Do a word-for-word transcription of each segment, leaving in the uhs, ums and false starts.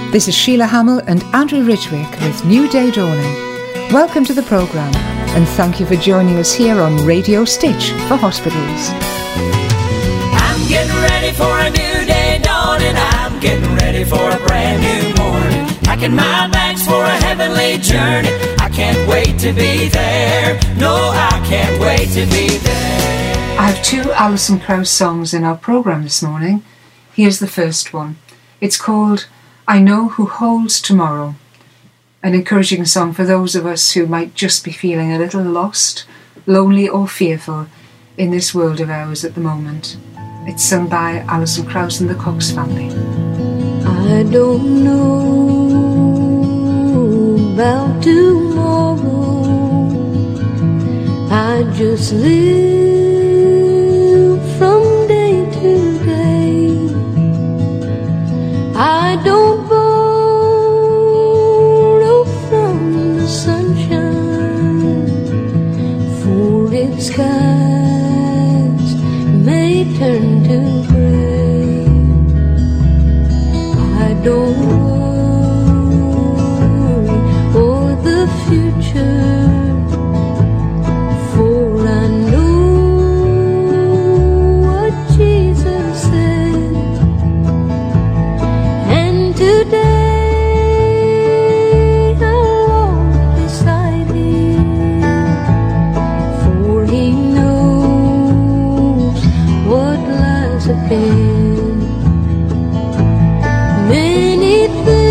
This is Sheila Hamill and Andrew Ridgwick with New Day Dawning. Welcome to the programme and thank you for joining us here on Radio Stitch for Hospitals. I'm getting ready for a new day dawning. I'm getting ready for a brand new morning. Packing my bags for a heavenly journey. I can't wait to be there. No, I can't wait to be there. I have two Alison Krauss songs in our programme this morning. Here's the first one. It's called I Know Who Holds Tomorrow. An encouraging song for those of us who might just be feeling a little lost, lonely or fearful in this world of ours at the moment. It's sung by Alison Krauss and the Cox family. I don't know about tomorrow. I just live from day to day. I don't borrow from the sunshine, for its skies may turn to gray. I don't worry for the future, for I know what Jesus said. And today I'll walk beside Him, for He knows what lies ahead. Many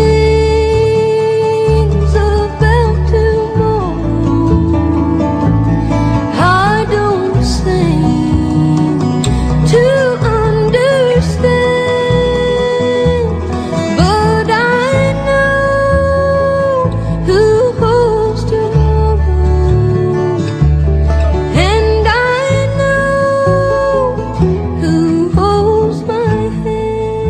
things about tomorrow I don't seem to understand, but I know who holds tomorrow, and I know who holds my hand.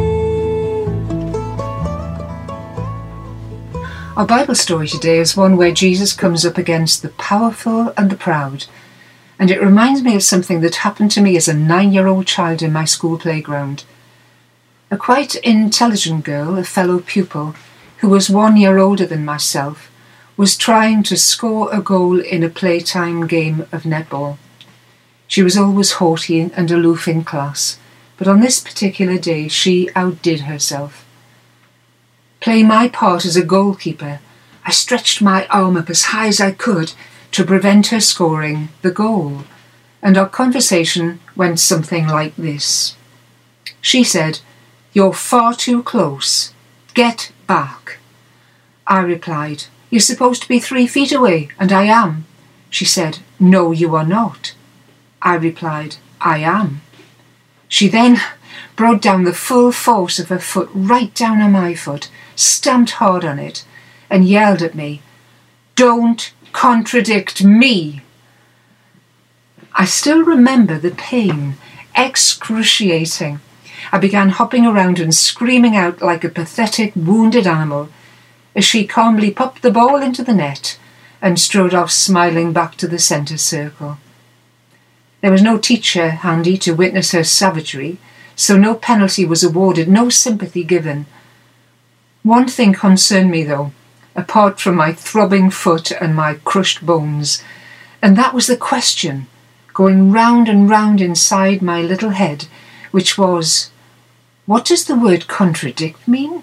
Our Bible story today is one where Jesus comes up against the powerful and the proud, and it reminds me of something that happened to me as a nine-year-old child in my school playground. A quite intelligent girl, a fellow pupil, who was one year older than myself, was trying to score a goal in a playtime game of netball. She was always haughty and aloof in class, but on this particular day she outdid herself. Playing my part as a goalkeeper, I stretched my arm up as high as I could to prevent her scoring the goal, and our conversation went something like this. She said, "You're far too close. Get back." I replied, "You're supposed to be three feet away, and I am." She said, "No, you are not." I replied, "I am." She then brought down the full force of her foot right down on my foot, stamped hard on it, and yelled at me, "Don't contradict me." I still remember the pain, excruciating. I began hopping around and screaming out like a pathetic, wounded animal as she calmly popped the ball into the net and strode off smiling back to the centre circle. There was no teacher handy to witness her savagery, so no penalty was awarded, no sympathy given. One thing concerned me though, apart from my throbbing foot and my crushed bones, and that was the question going round and round inside my little head, which was, what does the word contradict mean?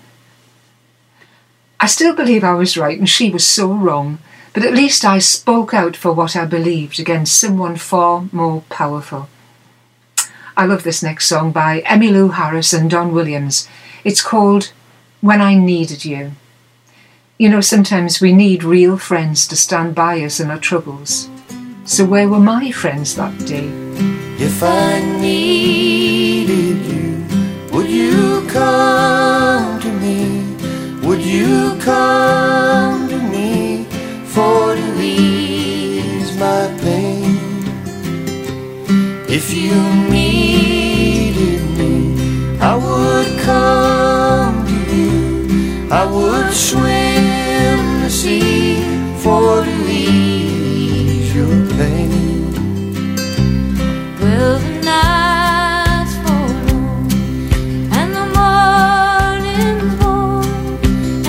I still believe I was right and she was so wrong, but at least I spoke out for what I believed against someone far more powerful. I love this next song by Emmylou Harris and Don Williams. It's called When I Needed You. You know, sometimes we need real friends to stand by us in our troubles. So where were my friends that day? If I needed you, would you come to me? Would you come to me for to ease my pain? If you needed me, I would come to you. I would swim the sea for to ease your pain. Well, the night's fall long and the morning's warm,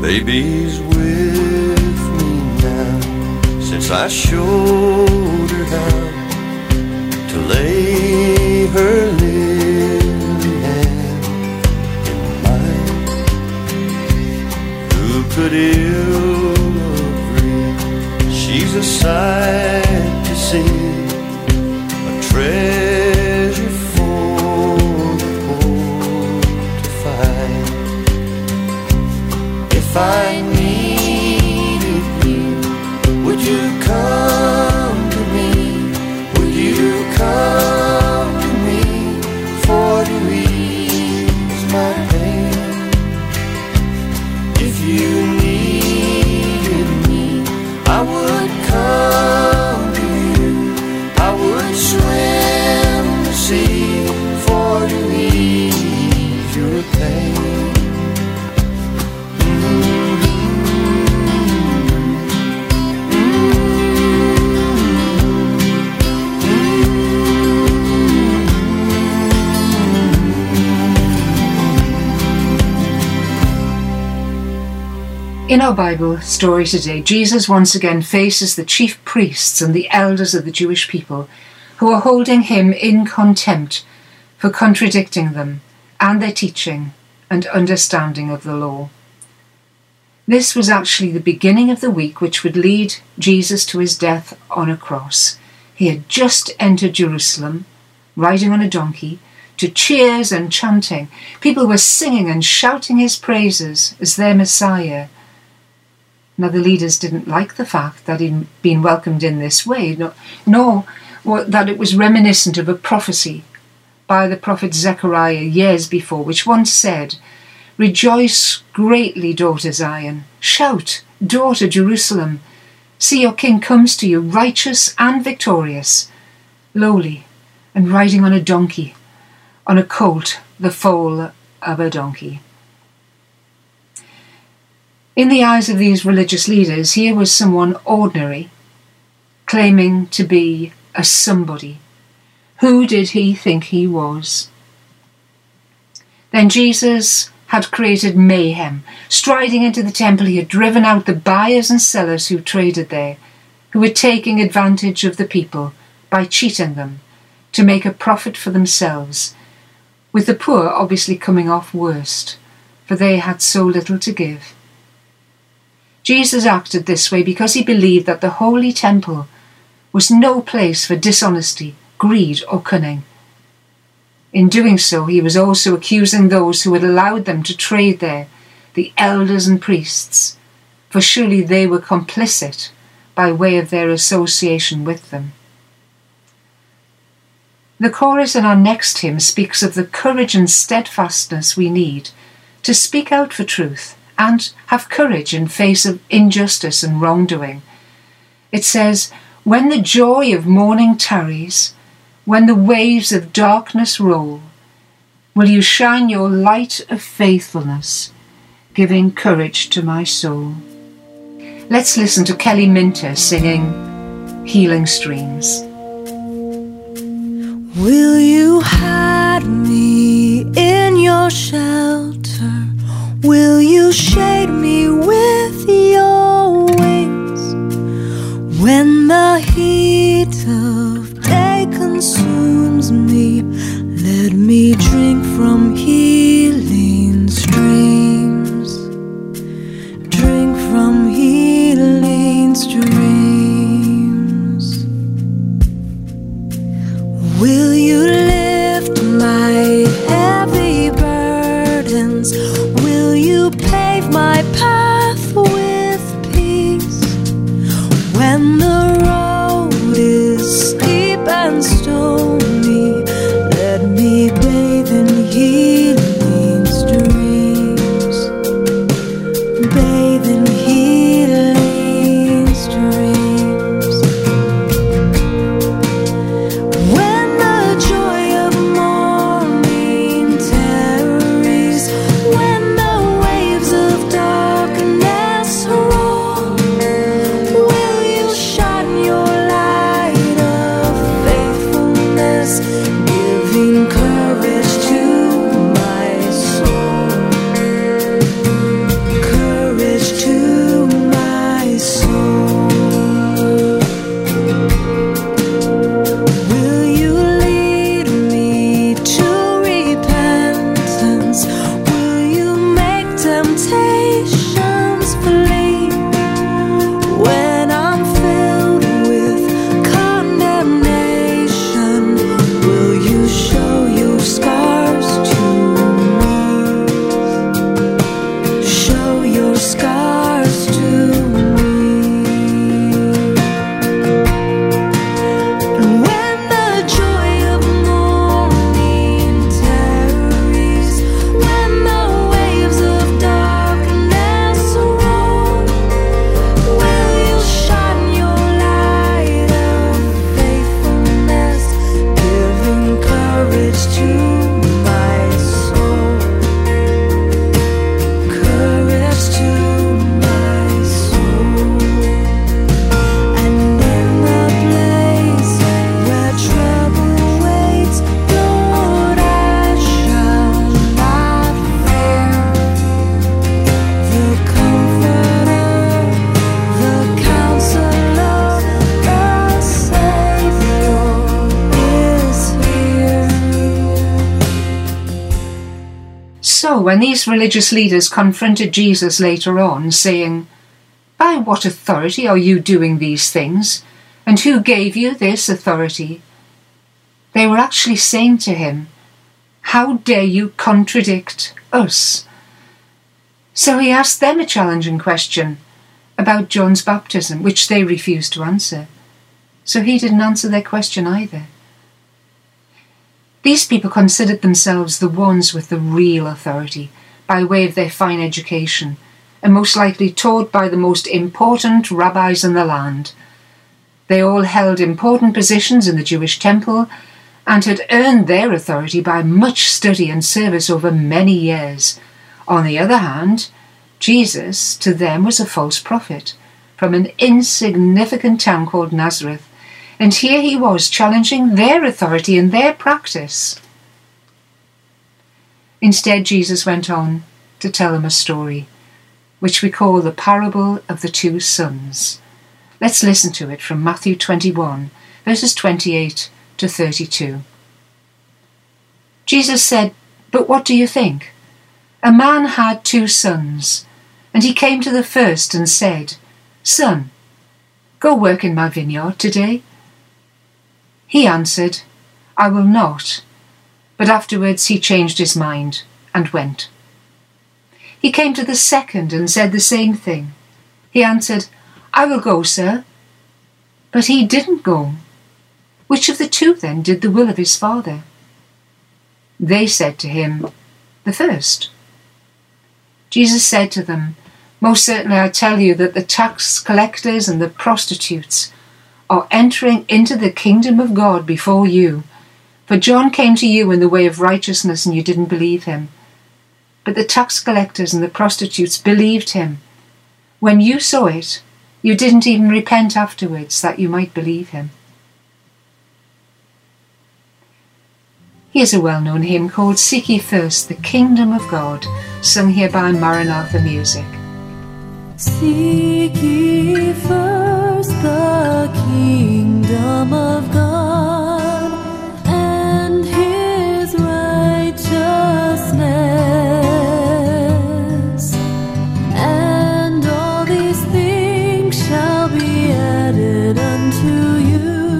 Baby's with me now, since I showed her how to lay her lily hand in mine. Who could ill agree? She's a sight to see, a treasure for the poor to find. If I needed you, would you come to me? Would you come to me for to ease my pain? If you needed me, I would come to you. I would swim the sea for to ease your pain. In our Bible story today, Jesus once again faces the chief priests and the elders of the Jewish people, who are holding him in contempt for contradicting them and their teaching and understanding of the law. This was actually the beginning of the week which would lead Jesus to his death on a cross. He had just entered Jerusalem, riding on a donkey, to cheers and chanting. People were singing and shouting his praises as their Messiah. Now, the leaders didn't like the fact that he'd been welcomed in this way, nor, nor that it was reminiscent of a prophecy by the prophet Zechariah years before, which once said, "Rejoice greatly, daughter Zion. Shout, daughter Jerusalem. See, your king comes to you, righteous and victorious, lowly, and riding on a donkey, on a colt, the foal of a donkey." In the eyes of these religious leaders, here was someone ordinary, claiming to be a somebody. Who did he think he was? Then Jesus had created mayhem. Striding into the temple, he had driven out the buyers and sellers who traded there, who were taking advantage of the people by cheating them to make a profit for themselves, with the poor obviously coming off worst, for they had so little to give. Jesus acted this way because he believed that the holy temple was no place for dishonesty, greed, or cunning. In doing so, he was also accusing those who had allowed them to trade there, the elders and priests, for surely they were complicit by way of their association with them. The chorus in our next hymn speaks of the courage and steadfastness we need to speak out for truth and have courage in face of injustice and wrongdoing. It says, "When the joy of morning tarries, when the waves of darkness roll, will you shine your light of faithfulness, giving courage to my soul." Let's listen to Kelly Minter singing Healing Streams. Will you hide me in your shelter? Will you shade me with your wings? When the heat of day consumes me, let me drink from healing streams. Drink from healing streams. Will you lift my heavy burdens? Will you pave my path with peace? When the road is steep and stony, let me bathe in healing streams. Bathe in healing streams. When the joy So when these religious leaders confronted Jesus later on, saying, "By what authority are you doing these things? And who gave you this authority?" they were actually saying to him, "How dare you contradict us?" So he asked them a challenging question about John's baptism, which they refused to answer. So he didn't answer their question either. These people considered themselves the ones with the real authority by way of their fine education, and most likely taught by the most important rabbis in the land. They all held important positions in the Jewish temple and had earned their authority by much study and service over many years. On the other hand, Jesus to them was a false prophet from an insignificant town called Nazareth, and here he was challenging their authority and their practice. Instead, Jesus went on to tell them a story, which we call the parable of the two sons. Let's listen to it from Matthew twenty-one, verses twenty-eight to thirty-two. Jesus said, "But what do you think? A man had two sons, and he came to the first and said, 'Son, go work in my vineyard today.' He answered, 'I will not.' But afterwards he changed his mind and went. He came to the second and said the same thing. He answered, 'I will go, sir.' But he didn't go. Which of the two then did the will of his father?" They said to him, "The first." Jesus said to them, "Most certainly I tell you that the tax collectors and the prostitutes are entering into the kingdom of God before you. For John came to you in the way of righteousness and you didn't believe him. But the tax collectors and the prostitutes believed him. When you saw it, you didn't even repent afterwards that you might believe him." Here's a well-known hymn called "Seek Ye First the Kingdom of God," sung here by Maranatha Music. Seek ye first the kingdom of God and his righteousness, and all these things shall be added unto you.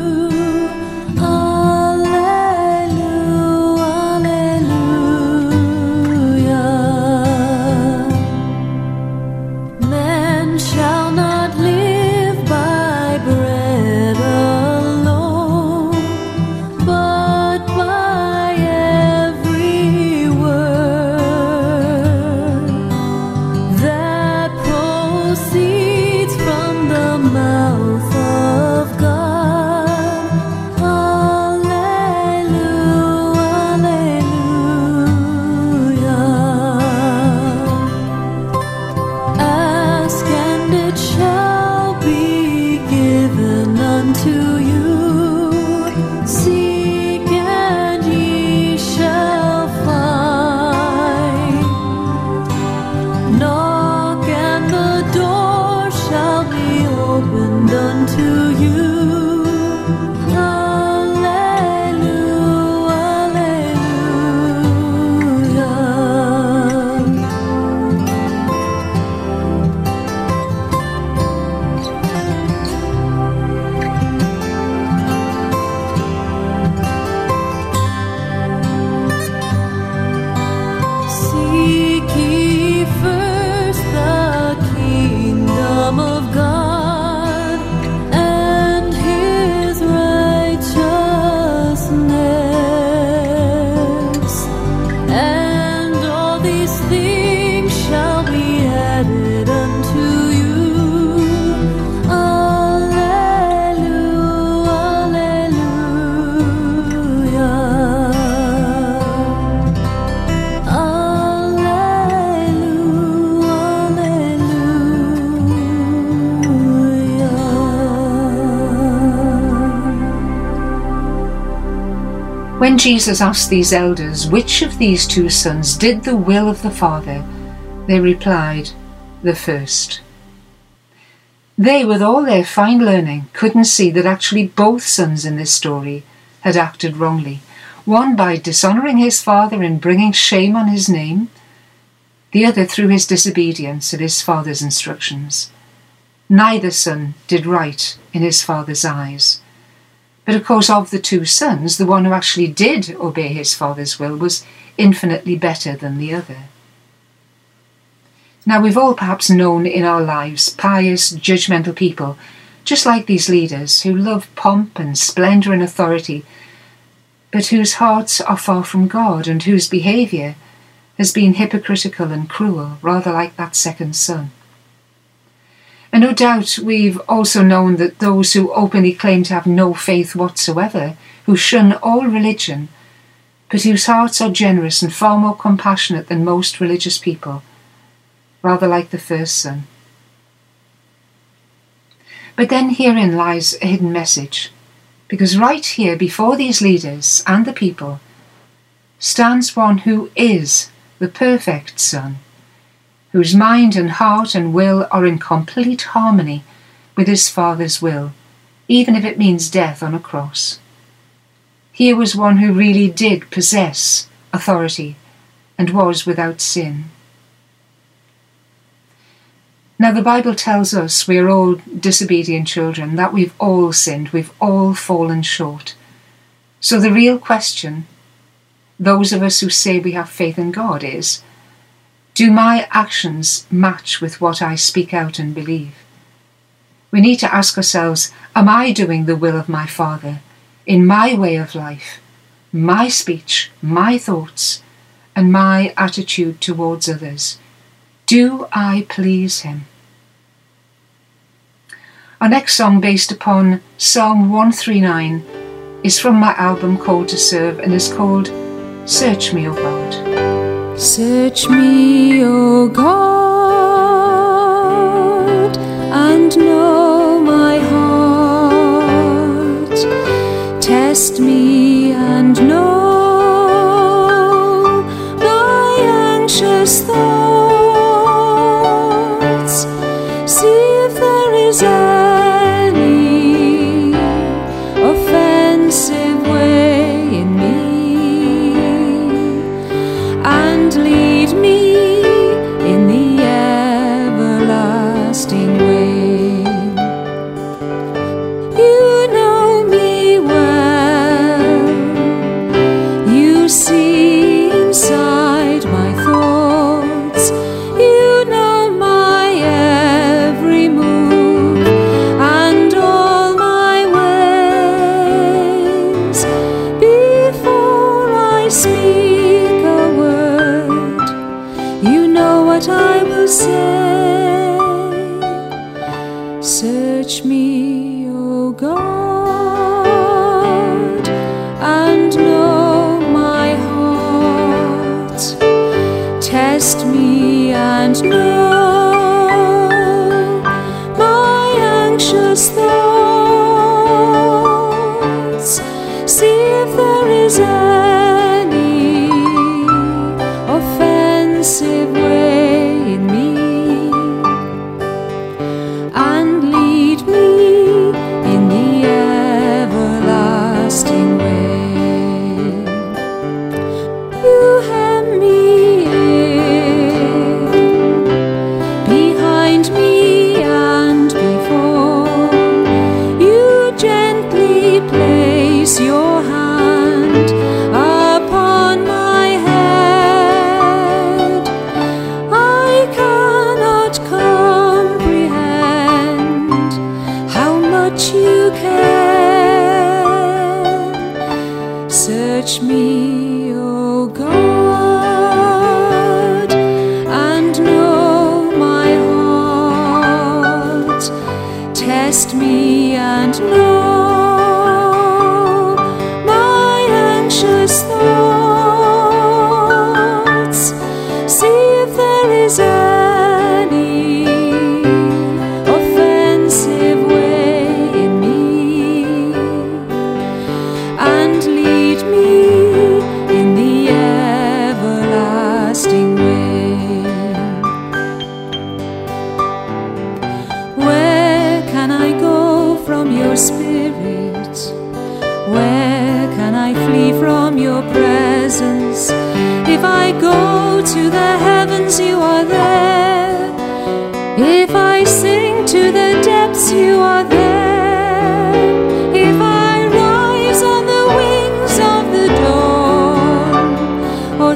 When Jesus asked these elders which of these two sons did the will of the Father, they replied, "The first." They, with all their fine learning, couldn't see that actually both sons in this story had acted wrongly, one by dishonouring his father and bringing shame on his name, the other through his disobedience of his father's instructions. Neither son did right in his father's eyes. But of course, of the two sons, the one who actually did obey his father's will was infinitely better than the other. Now, we've all perhaps known in our lives pious, judgmental people, just like these leaders, who love pomp and splendour and authority, but whose hearts are far from God and whose behaviour has been hypocritical and cruel, rather like that second son. And no doubt we've also known that those who openly claim to have no faith whatsoever, who shun all religion, but whose hearts are generous and far more compassionate than most religious people, rather like the first son. But then herein lies a hidden message, because right here before these leaders and the people stands one who is the perfect Son, whose mind and heart and will are in complete harmony with his Father's will, even if it means death on a cross. Here was one who really did possess authority and was without sin. Now the Bible tells us we are all disobedient children, that we've all sinned, we've all fallen short. So the real question, those of us who say we have faith in God, is, do my actions match with what I speak out and believe? We need to ask ourselves, am I doing the will of my Father in my way of life, my speech, my thoughts, and my attitude towards others? Do I please him? Our next song, based upon Psalm one thirty-nine, is from my album Called to Serve and is called Search Me, O God. Search me, O God, and know my heart. Test me and know my anxious thoughts. See if there is any offensive way in me, and lead me in the everlasting way. You know me well, you see inside my thoughts, you know my every move and all my ways. Before I speak a word, you know what I will say. Search me, O God, and know my heart. Test me and know my anxious thoughts. See if there is any offensive way in me, and lead me in the everlasting way. You hem me in, behind me and before. You gently place your hand upon my head. I cannot comprehend how much you care. Search me, O God, and know my heart. Test me and know my anxious thoughts. See if there is any offensive way in me, and lead me in the everlasting way. Where can I go from your spirit? Where can I flee from your presence? If I go to the heavens, you are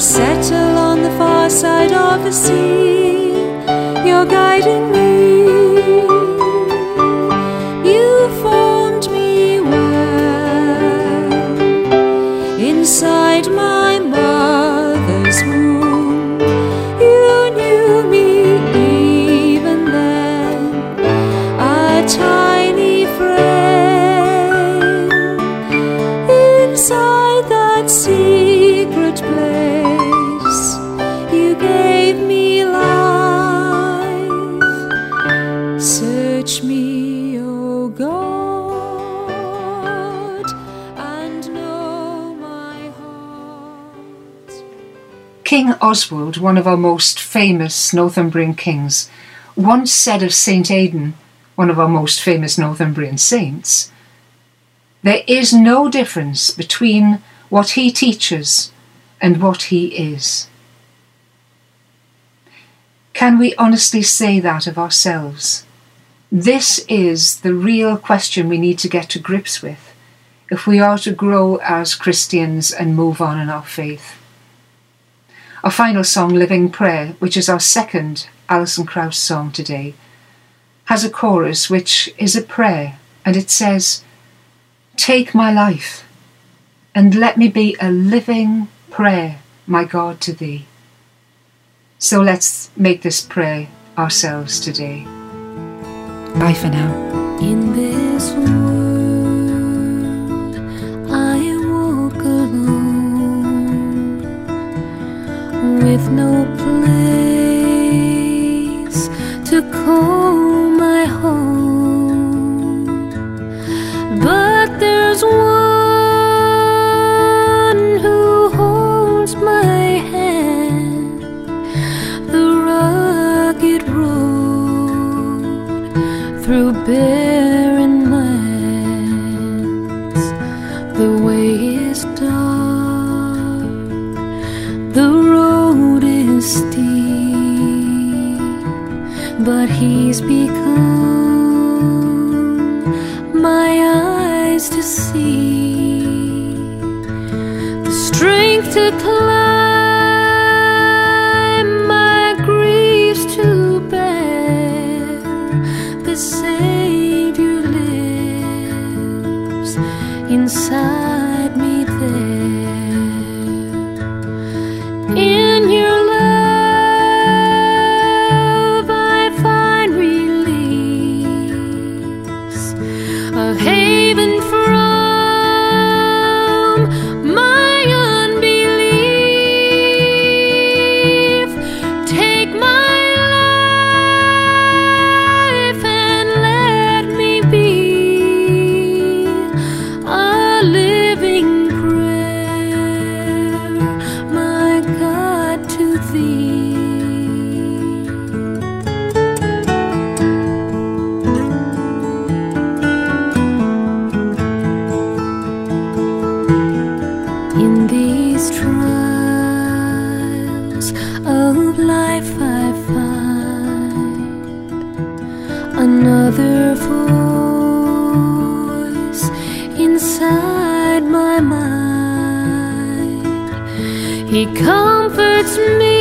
settle on the far side of the sea. You're guiding me. You formed me well inside my mother's womb. You knew me even then, a tiny frame inside that secret place. You gave me life. Search me, O God, and know my heart. King Oswald, one of our most famous Northumbrian kings, once said of Saint Aidan, one of our most famous Northumbrian saints, "There is no difference between what he teaches and what he is." Can we honestly say that of ourselves? This is the real question we need to get to grips with if we are to grow as Christians and move on in our faith. Our final song, Living Prayer, which is our second Alison Krauss song today, has a chorus which is a prayer, and it says, "Take my life and let me be a living prayer, my God, to thee." So let's make this prayer ourselves today. Bye for now. In this world I walk alone, with no place to call my home. But there's one who holds my hand, the rugged road through barren lands. The way is dark, the road is steep, but he's become my eyes to see, the strength to climb, my griefs to bear. The Savior lives inside me there. In your love I find release, a haven from my unbelief. Take my life and let me be a living prayer, my God, to thee. In these trials of life I find another voice inside my mind. He comforts me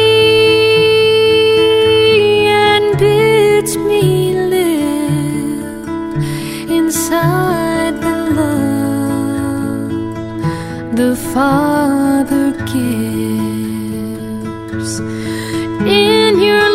and bids me live inside the love the Father gives. In your